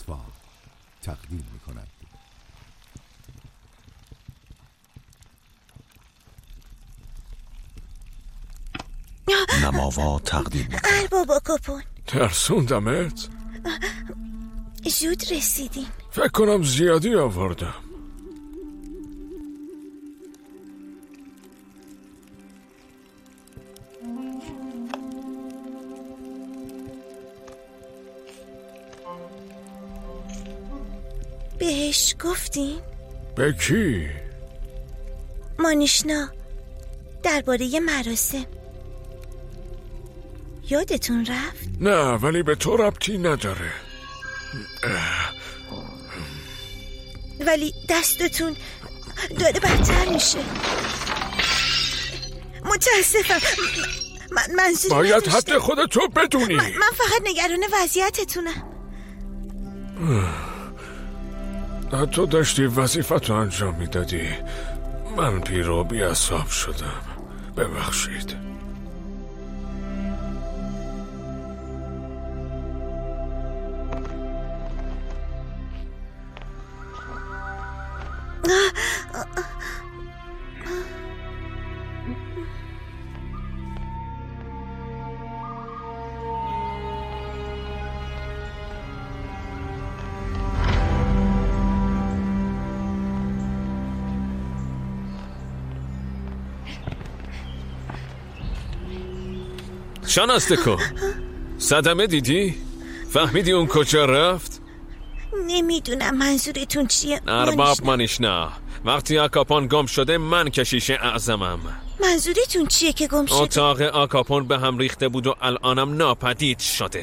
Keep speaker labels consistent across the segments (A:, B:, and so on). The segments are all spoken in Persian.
A: اخبار تقدیم می‌کند. نماوا تقدیم می‌کند.
B: ارباب آکاپون،
C: ترسوندمت؟
B: زود رسیدین.
C: فکر کنم زیادی آوردم.
B: بهش گفتین؟
C: به کی؟
B: مانیشنا، درباره مراسم. یادتون رفت؟
C: نه، ولی به تو ربطی نداره.
B: ولی دستتون داره بدتر میشه. متاسفم. منظوری
C: باید
B: نداشتم.
C: حد خودتو بدونی.
B: من فقط نگران وضعیتتونم.
C: تو داشتی وظیفتو انجام میدادی. من پیرو بی‌عصاب شدم. ببخشید.
D: شانستکو، صدمه دیدی؟ فهمیدی اون کجا رفت؟
B: نمیدونم منظورتون چیه.
D: ارباب مانیشنا، وقتی آکاپون گم شده من کشیش اعظمم.
B: منظورتون چیه که گم شده؟
D: اتاق آکاپون به هم ریخته بود و الانم ناپدید شده.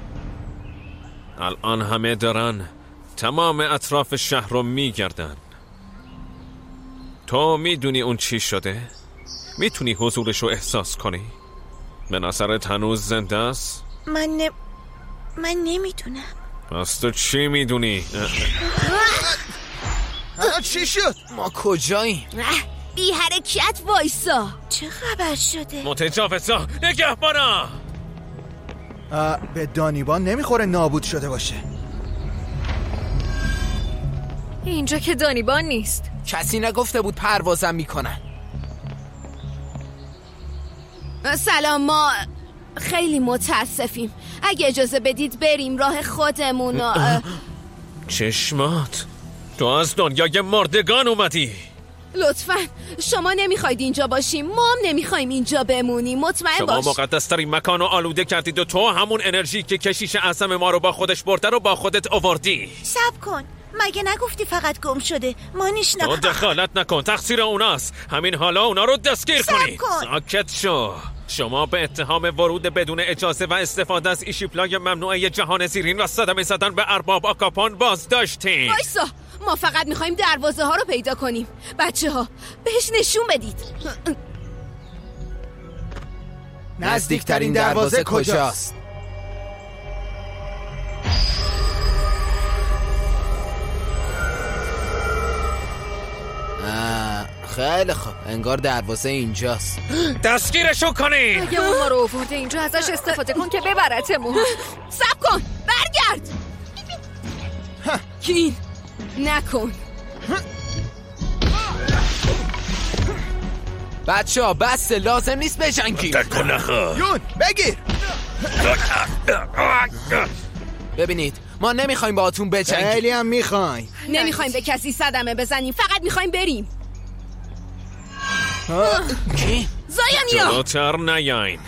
D: الان همه دارن تمام اطراف شهر رو میگردن. تو میدونی اون چی شده؟ میتونی حضورش رو احساس کنی؟ به نظرت هنوز زنده است؟
B: من نمیدونم.
D: پس تو چی میدونی؟
E: چی شد؟ ما کجاییم؟
F: بی حرکت وایسا.
B: چه خبر شده؟
D: متجاوزا، نگهبانا!
E: به دانیبان نمیخوره نابود شده باشه.
F: اینجا که دانیبان نیست.
E: کسی نگفته بود پروازم میکنن.
F: سلام، ما خیلی متاسفیم. اگه اجازه بدید بریم راه خودمون.
D: چشمات، تو از دنیای مردگان اومدی.
F: لطفاً شما نمیخواید اینجا باشیم، ما هم نمیخوایم اینجا بمونیم. مطمئن
D: شما
F: باش.
D: مقدسترین مکان رو آلوده کردید و تو همون انرژی که کشیش اعظم ما رو با خودش برده رو با خودت آوردی.
B: صبر کن، مگه نگفتی فقط گم شده؟ مانیشنا،
D: تو دخالت نکن، تقصیر اوناست. همین حالا اونا رو دستگیر کنی.
B: کن.
D: ساکت شو. شما به اتهام ورود بدون اجازه و استفاده از ایشیپلای ممنوعه جهان زیرین و صدمه زدن به ارباب آکاپون بازداشتین.
F: وایسا، ما فقط میخوایم دروازه ها رو پیدا کنیم. بچه ها بهش نشون بدید.
E: نزدیکترین دروازه کجاست؟ خیلی خوب، انگار دروازه اینجاست.
D: دستگیرشو کنین.
F: اگه اون ما رو آورده اینجا ازش استفاده کن که ببرتمون. صبر کن، برگرد. کین نکن.
E: بچه ها بسته، لازم نیست بجنگیم.
C: تکن نخوا.
E: یون بگیر. ببینید، ما نمیخوایم با اتون بجنگیم. خیلی هم میخوایم.
F: نمیخوایم به کسی صدمه بزنیم، فقط میخوایم بریم.
E: کی؟
F: زایانیا،
D: جلوتر نیاین.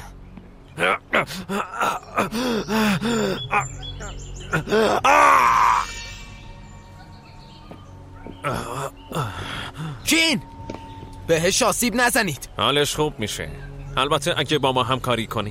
E: کین، بهش آسیب نزنید.
D: حالش خوب میشه، البته اگه با ما همکاری کنی.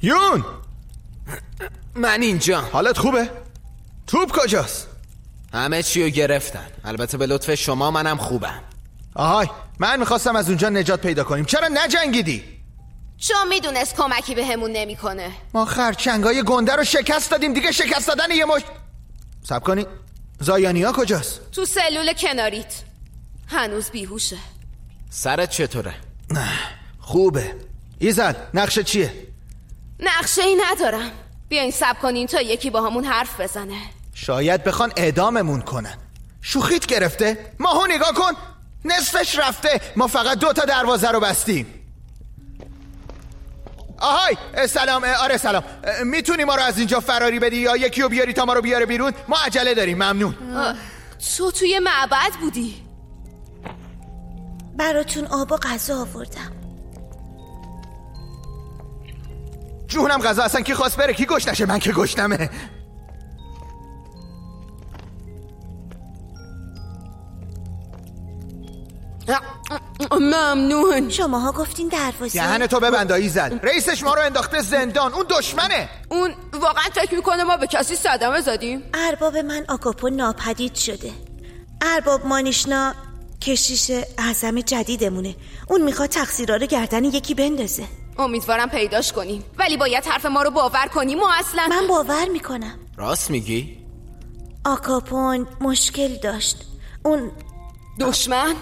G: یون
E: من اینجا.
G: حالت خوبه؟ توپ کجاست؟
E: همه چیو گرفتن. البته به لطف شما منم خوبم.
G: آهای من میخواستم از اونجا نجات پیدا کنیم. چرا نجنگیدی؟
F: چون میدونست کمکی به همون نمیکنه.
G: ما خرچنگای گنده رو شکست دادیم. دیگه شکست دادن یه مشت. صبر کنی زایانیا کجاست؟
F: تو سلول کناریت. هنوز بیهوشه.
E: سرت چطوره؟
G: خوبه. ایزد نقشه چیه؟
F: نقشه ای ندارم. بیاین صبر کنین تا یکی با همون حرف بزنه.
G: شاید بخوان اعداممون کنن. شوخیت گرفته؟ ماهو نگاه کن نصفش رفته. ما فقط 2 دروازه رو بستیم. آهای سلام. آره سلام. میتونی ما رو از اینجا فراری بدی یا یکی رو بیاری تا ما رو بیاره بیرون؟ ما عجله داریم. ممنون.
F: تو توی معبد بودی؟
B: براتون آب و غذا آوردم.
G: جونم غذا اصلا کی خواست بره؟ کی گشتشه؟ من که گشتمه.
F: ممنون.
B: شماها گفتین دروازه.
G: دهن تو ببند ایزد. رئیسش ما رو انداخته زندان. اون دشمنه.
F: اون واقعا فکر میکنه ما به کسی صدمه زدیم؟
B: ارباب من آگاپو ناپدید شده. ارباب مانیشنا کشیش اعظم جدیدمونه. اون میخواد تقصیرها رو گردن یکی بندازه.
F: امیدوارم پیداش کنیم ولی باید حرف ما رو باور کنیم. ما اصلا
B: من باور میکنم.
E: راست میگی؟
B: آگاپون مشکل داشت. اون
F: دشمن؟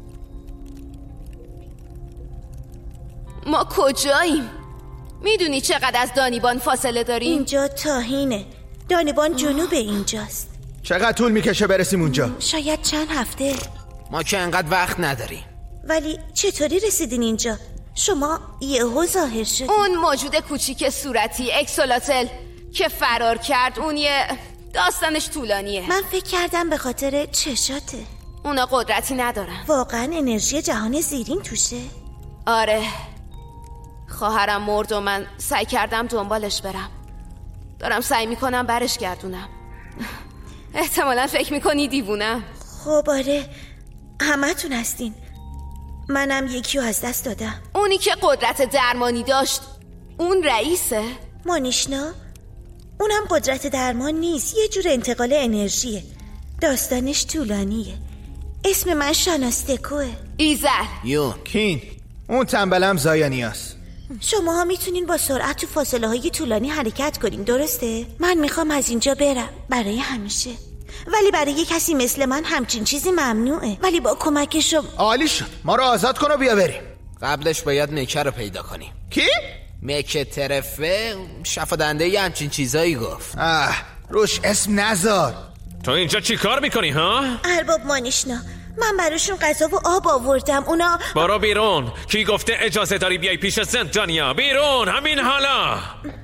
F: ما کجاییم؟ میدونی چقدر از دانیبان فاصله داریم؟
B: اینجا تاهینه. دانیبان جنوب اینجاست.
G: چقدر طول میکشه برسیم اونجا؟
B: شاید چند هفته.
E: ما که انقدر وقت نداریم.
B: ولی چطوری رسیدین اینجا؟ شما یهو ظاهر شدین.
F: اون موجود کوچیک صورتی اکسولاتل که فرار کرد اون یه داستانش طولانیه.
B: من فکر کردم به خاطر چشاته.
F: اونا قدرتی ندارن.
B: واقعا انرژی جهان زیرین توشه؟
F: آره. خواهرم مرد و من سعی کردم دنبالش برم. دارم سعی میکنم برش گردونم. احتمالا فکر میکنی دیوونم.
B: خب آره همه تون هستین. منم یکیو از دست دادم.
F: اونی که قدرت درمانی داشت اون رئیسه؟
B: مانیشنا؟ اونم قدرت درمان نیست. یه جور انتقال انرژیه. داستانش طولانیه. اسم من شاناستکوه.
F: ایزل.
E: یون.
G: کین. اون تنبلم زایانیاست.
B: شماها میتونین با سرعت تو فاصله های طولانی حرکت کنین درسته؟ من میخوام از اینجا برم برای همیشه. ولی برای کسی مثل من همچین چیزی ممنوعه. ولی با کمک شما.
G: عالی شد. ما رو آزاد کن و بیا بریم.
E: قبلش باید مکه رو پیدا کنیم.
G: کی؟
E: مکه طرفه شفادنده یه همچین چیزایی گفت.
G: روش اسم نذار.
D: تو اینجا چی کار میکنی ها؟
B: ارباب مانیشنا من براشون غذا و آب آوردم. اونا
D: برو بیرون. کی گفته اجازه داری بیای پیش زندانیا؟ بیرون همین حالا.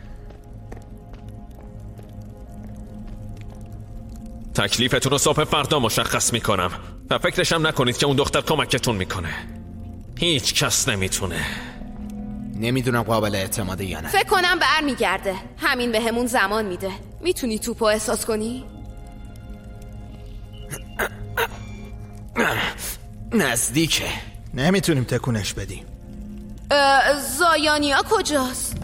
D: تکلیفتون رو صبح فردا مشخص میکنم و فکرشم نکنید که اون دختر کمکتون میکنه. هیچ کس نمیتونه.
E: نمیدونم قابل اعتماده یا نه.
F: فکر کنم برمیگرده. همین به همون زمان میده. میتونی توپو احساس کنی؟
E: نزدیکه.
G: نمیتونیم تکونش بدیم.
F: زایانیا کجاست؟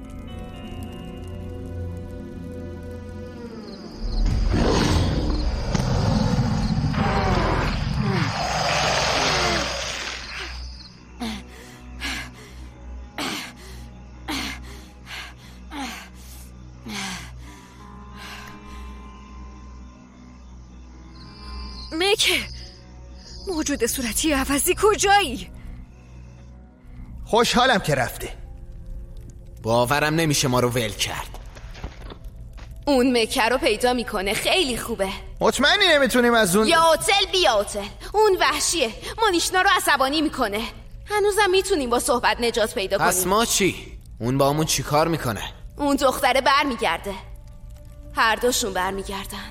H: مکه موجود صورتی عوضی کجایی؟
G: خوشحالم که رفته.
E: باورم نمیشه ما رو ول کرد.
F: اون مکه رو پیدا میکنه. خیلی خوبه.
G: مطمئنی نمیتونیم از اون؟
F: یا هتل بیا هتل. اون وحشیه. مانیشنا رو عصبانی میکنه. هنوزم میتونیم با صحبت نجات پیدا کنیم.
E: پس ما چی؟ اون با همون چی کار میکنه؟
F: اون دختره برمیگرده. هر دوشون برمیگردن.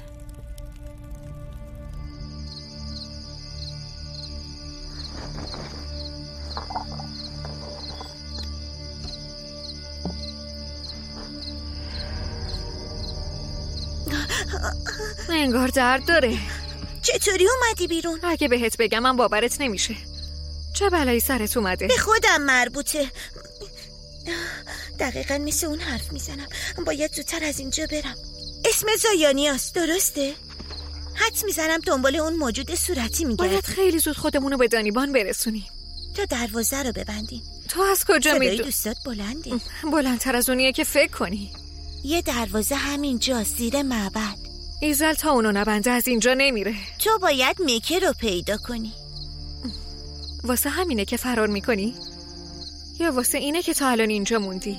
H: انگار درد داره.
B: چطوری اومدی بیرون؟
H: اگه بهت بگم من باورت نمیشه. چه بلایی سرت اومده؟
B: به خودم مربوطه. دقیقاً مثل اون حرف میزنم. باید زودتر از اینجا برم. اسم زایانیاست، درسته؟ حدس میزنم دنبال اون موجود صورتی میگرد.
H: باید خیلی زود خودمونو به دانیبان برسونیم.
B: تا دروازه رو ببندیم.
H: تو از کجا میدونی؟
B: صدای دوستات بلنده.
H: بلندتر از اونیه که فکر کنی.
B: یه دروازه همینجا زیر معبد.
H: ایزل تا اونو نبنده از اینجا نمیره.
B: تو باید میکه رو پیدا کنی.
H: واسه همینه که فرار میکنی؟ یا واسه اینه که تا الان اینجا موندی؟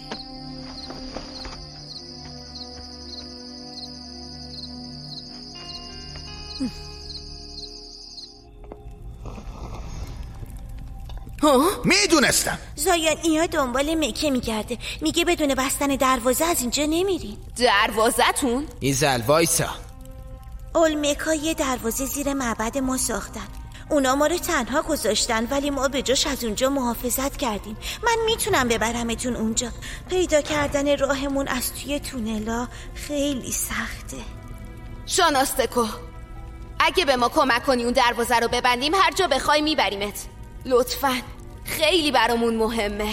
G: میدونستم.
B: زایانیا دنبال میکه میگرده. میگه بدون بستن دروازه از اینجا نمیرین.
F: دروازه‌تون؟
E: ایزل وایسا.
B: اولمکا یه دروازه زیر معبد ما ساختن. اونا ما رو تنها گذاشتن ولی ما به جاش از اونجا محافظت کردیم. من میتونم ببرمتون اونجا. پیدا کردن راهمون از توی تونلا خیلی سخته.
F: شاناستکو، اگه به ما کمک کنی اون دروازه رو ببندیم هر جا بخوای میبریمت. لطفاً، خیلی برامون مهمه.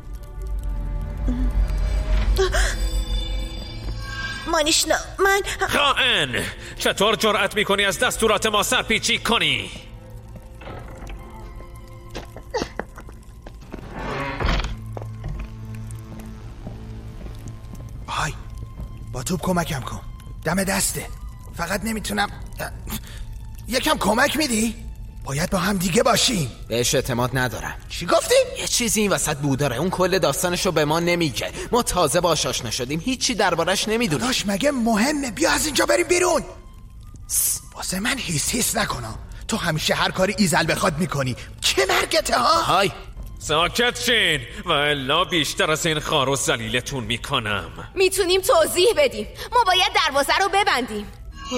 B: مانیشنا، من
D: خائن! چطور جرأت میکنی از دستورات ما سرپیچی کنی؟
G: های، با توپ کمکم کن. دم دسته. فقط نمیتونم. یکم کمک میدی؟ باید با هم دیگه باشیم.
E: بهش اعتماد ندارم.
G: چی گفتی؟
E: یه چیزی این وسط بو داره. اون کل داستانشو به ما نمیگه. ما تازه باهاش آشنا شدیم. هیچی دربارش نمیدونم.
G: داش مگه مهمه؟ بیا از اینجا بریم بیرون. واسه من هیس نکنم. تو همیشه هر کاری ایزل بخواد میکنی. چه مرگته ها؟
E: های
D: ساکت شین و الا بیشتر از این خار و ذلیلتون میکنم.
F: میتونیم توضیح بدیم. ما باید دروازه رو ببندیم.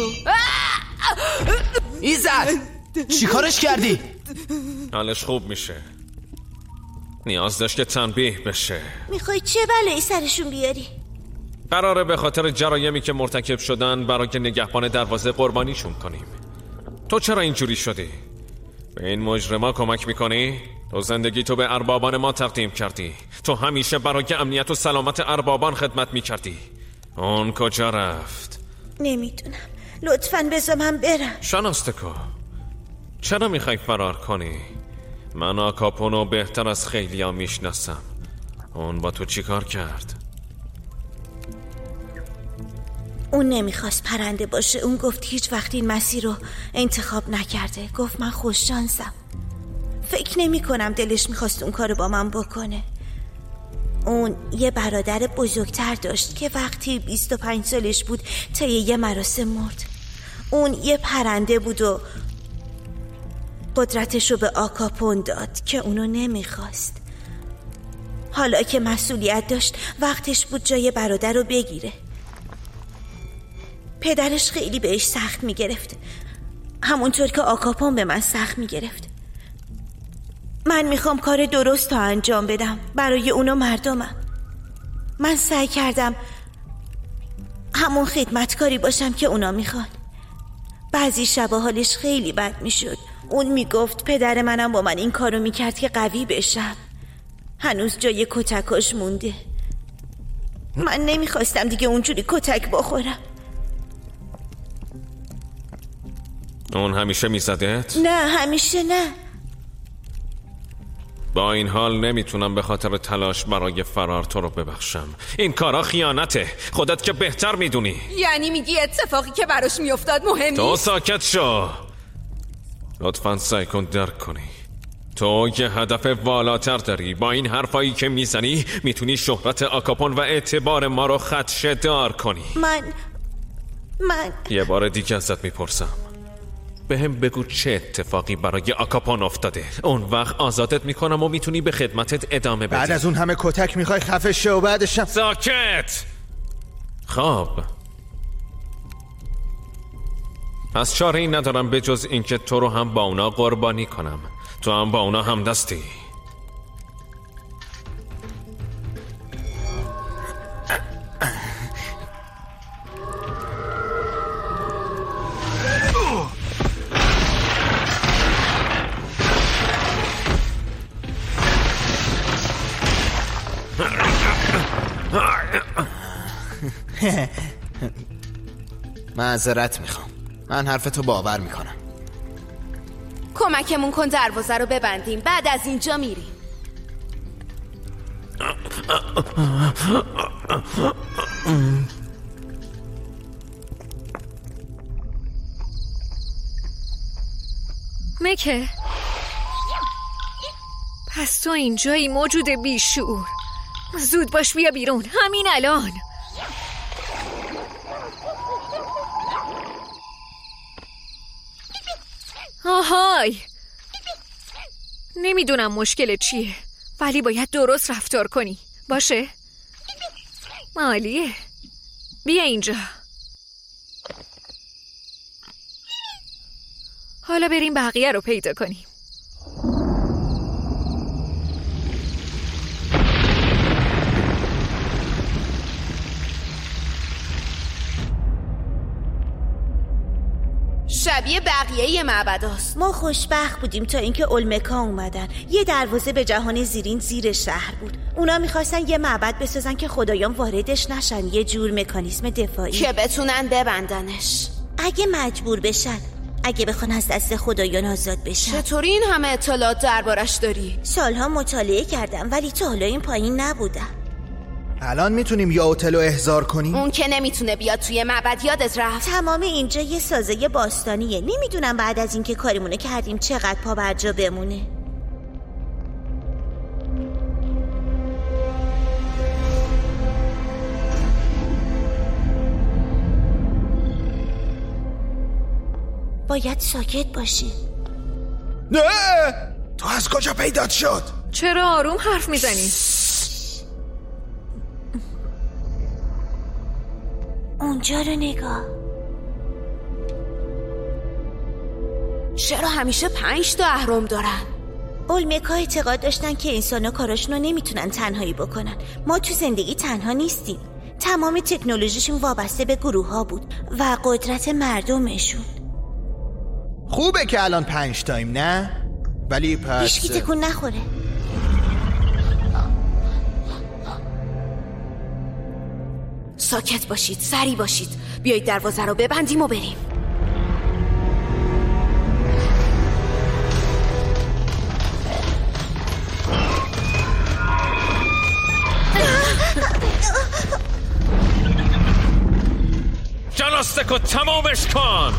E: ایزل چی کارش کردی؟
D: حالش خوب میشه. نیاز داشت که تنبیه بشه.
B: میخوای چه بلایی سرشون بیاری؟
D: قراره به خاطر جرایمی که مرتکب شدن برای نگهبان دروازه قربانیشون کنیم. تو چرا اینجوری شدی؟ به این مجرما کمک میکنی؟ تو زندگی تو به اربابان ما تقدیم کردی. تو همیشه برای امنیت و سلامت اربابان خدمت میکردی. اون کجا رفت؟
B: نمیدونم. لطفاً بذار من برم.
D: شاناستکو، چرا میخوای فرار کنی؟ من آکاپونو بهتر از خیلی ها میشناسم. اون با تو چی کار کرد؟
B: اون نمیخواست پرنده باشه. اون گفت هیچ وقت این مسیر رو انتخاب نکرده. گفت من خوششانسم. فکر نمی کنم دلش میخواست اون کارو با من بکنه. اون یه برادر بزرگتر داشت که وقتی 25 سالش بود تا یه مراسم مرد. اون یه پرنده بود و قدرتشو به آکاپون داد که اونو نمیخواست. حالا که مسئولیت داشت وقتش بود جای برادر رو بگیره. پدرش خیلی بهش سخت میگرفت، همونطور که آکاپون به من سخت میگرفت. من میخوام کار درست تا انجام بدم برای اونا مردمم. من سعی کردم همون خدمتکاری باشم که اونا میخوان. بعضی شبا حالش خیلی بد میشد. اون میگفت پدر منم با من این کارو میکرد که قوی بشم. هنوز جای کتکاش مونده. من نمیخواستم دیگه اونجوری کتک بخورم.
D: اون همیشه میزدت؟
B: نه، همیشه نه.
D: با این حال نمیتونم به خاطر تلاش برای فرار تو رو ببخشم. این کارا خیانته. خودت که بهتر میدونی.
F: یعنی میگی اتفاقی که براش میافتاد مهم
D: تو
F: نیست؟
D: ساکت شو. لطفاً سعی کن درک کنی. تو یه هدف والاتر داری. با این حرفایی که میزنی میتونی شهرت آکاپون و اعتبار ما رو خدشه دار کنی.
B: من
D: یه بار دیگه ازت میپرسم، به هم بگو چه اتفاقی برای آکاپون افتاده. اون وقت آزادت میکنم و میتونی به خدمتت ادامه بدی.
G: بعد از اون همه کتک میخوای خفه شو و بعدشم
D: ساکت. خب پس چاره ای ندارم به جز اینکه تو رو هم با اونا قربانی کنم. تو هم با اونا هم دستی.
E: معذرت میخوام. من حرفتو باور میکنم.
F: کمکمون کن دروازه رو ببندیم، بعد از اینجا میریم.
H: مکه، پس تو اینجایی موجود بیشعور. زود باش بیا بیرون همین الان. آهای، نمیدونم مشکل چیه ولی باید درست رفتار کنی، باشه؟ عالیه، بیا اینجا. حالا بریم بقیه رو پیدا کنیم.
F: شبیه بقیه معبداست.
B: ما خوشبخت بودیم تا اینکه اولمکا اومدن. یه دروازه به جهان زیرین زیر شهر بود. اونا میخواستن یه معبد بسازن که خدایان واردش نشن، یه جور مکانیزم دفاعی
F: که بتونن ببندنش
B: اگه مجبور بشن، اگه بخوان از دست خدایان آزاد بشن.
F: چطوری این همه اطلاعات دربارش داری؟
B: سالها مطالعه کردم ولی تا حالا این پایین نبودم.
G: الان میتونیم یاوتلو احضار کنیم؟
F: اون که نمیتونه بیاد توی معبد، یادت رفت.
B: تمام اینجا یه سازه باستانیه. نمیدونم بعد از اینکه کاریمونو کردیم چقدر پا بر جا بمونه. باید ساکت باشی.
G: نه! تو از کجا پیدات شد؟
H: چرا آروم حرف میزنی؟
B: اونجا رو نگاه.
F: چرا همیشه 5 تا اهرم دارن؟
B: اولمکا اعتقاد داشتن که انسانا کاراشونو نمیتونن تنهایی بکنن. ما تو زندگی تنها نیستیم. تمام تکنولوژیشون وابسته به گروه ها بود و قدرت مردمشون.
G: خوبه که الان 5 تایم نه؟ ولی پس
B: هیچکی تکون نخوره.
F: ساکت باشید، سری باشید. بیایید دروازه رو ببندیم و بریم.
D: جلاستکو تمامش کن.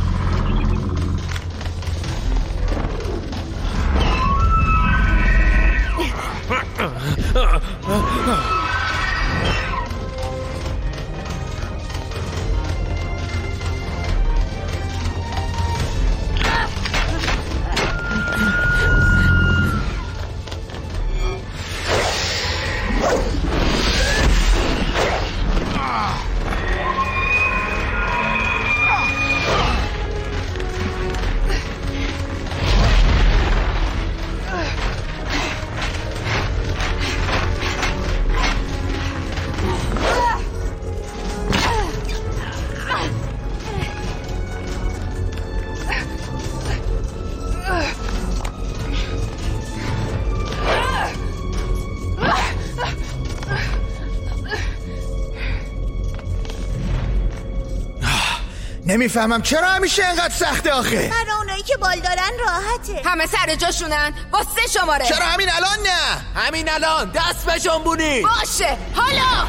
G: نمیفهمم چرا همیشه اینقدر سخته آخه.
B: برای اونایی که بال دارن راحته.
F: همه سر جاشونن با 3 شماره.
G: چرا همین الان نه؟
E: همین الان دست به جنبونی.
F: باشه حالا.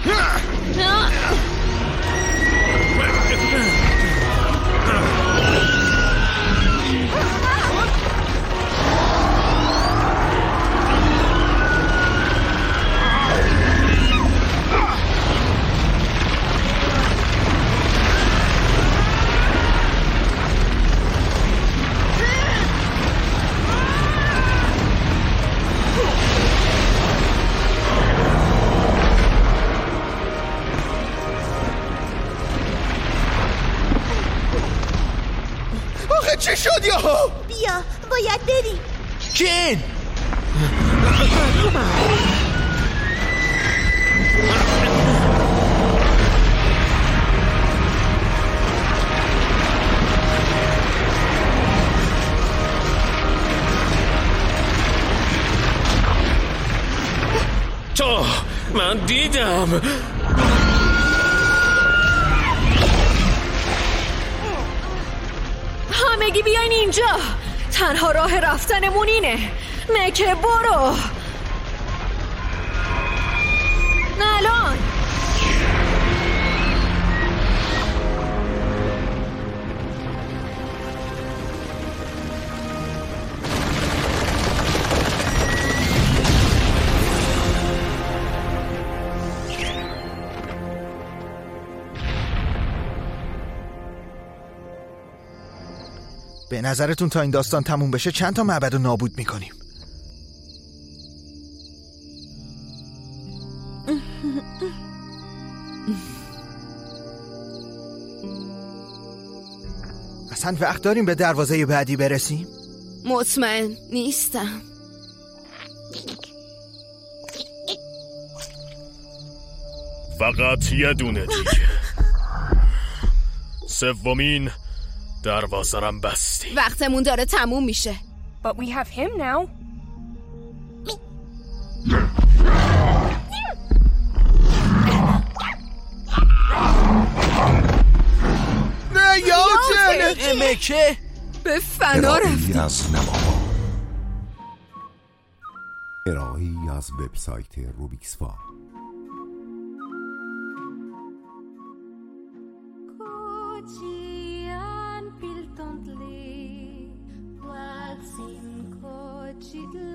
G: چه شد یهو؟
B: بیا باید بریم.
E: کین
D: تو من دیدم.
H: همگی بیاین اینجا. تنها راه رفتنمون اینه. مکه برو. الان
G: به نظرتون تا این داستان تموم بشه چند تا معبد رو نابود میکنیم؟ اصلا وقت داریم به دروازه بعدی برسیم؟
F: مطمئن نیستم.
I: فقط یه دونه دیگه. سومین دروازه رم بستی.
F: وقتمون داره تموم میشه.
J: But we have him now.
G: نه یاوتن
E: مکه
F: به فنا رفتی.
A: از نماها ارائه‌ای از وبسایت روبیکس فا.
K: Piltontli, Platsin kočidli.